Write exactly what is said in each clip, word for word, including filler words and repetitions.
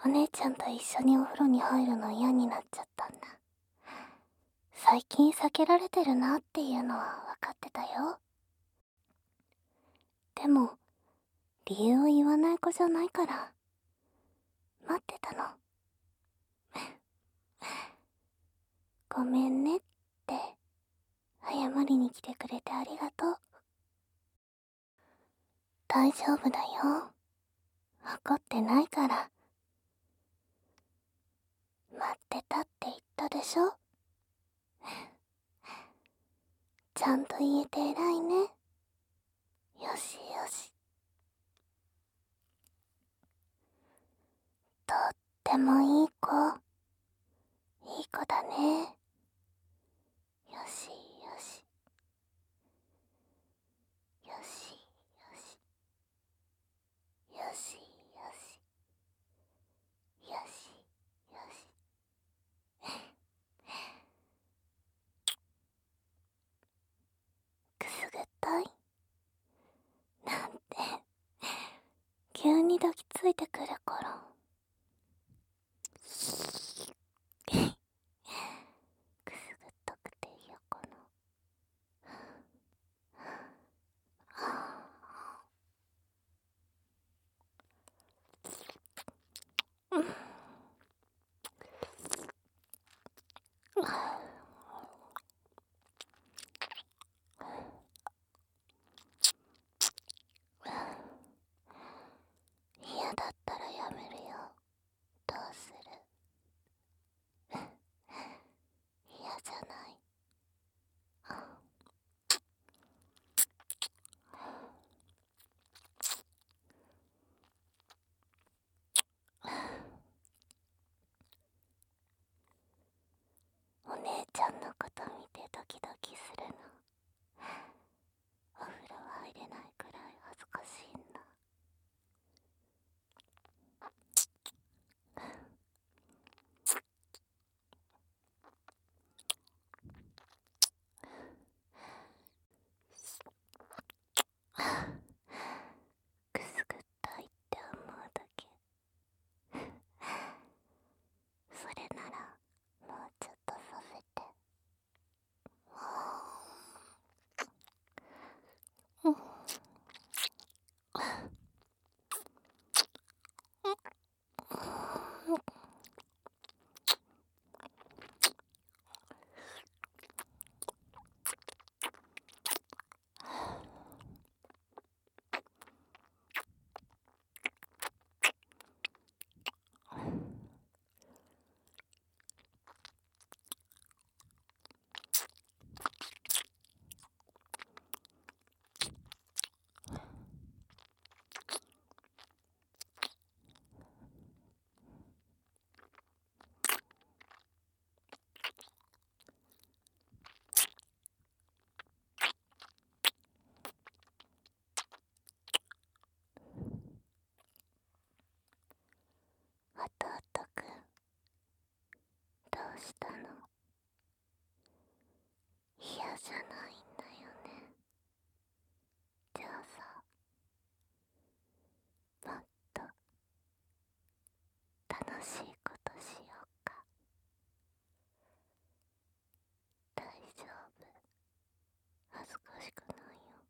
お姉ちゃんと一緒にお風呂に入るの嫌になっちゃったんだ。最近避けられてるなっていうのは分かってたよ。でも、理由を言わない子じゃないから、待ってたの。ごめんねって、謝りに来てくれてありがとう。大丈夫だよ。怒ってないから。待ってたって言ったでしょ。ちゃんと言えて偉いね。よしよし。とってもいい子。いい子だね。よしよし。よしよし。よしよし。よしよし。くすぐったいなんて、急に抱きついてくるから。くすぐったくて嫌かな。うん。嫌だったらやめるよ。どうする？嫌じゃない。お姉ちゃんのこと見てドキドキするの。お風呂入れないくらい恥ずかしいんだ。くすぐったいって思うだけ。それならもうちょっとさせて。うん。弟くん、どうしたの？嫌じゃないんだよね。じゃあさ、もっと楽しいことしようか。大丈夫。恥ずかしくないよ。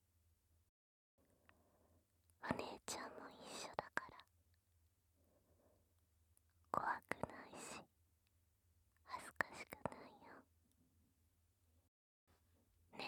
お姉ちゃんも一緒だから。怖くないし、恥ずかしくないよ。ね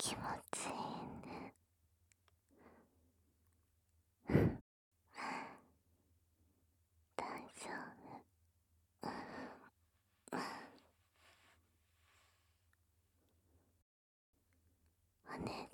気持ちいいね。大丈夫。お姉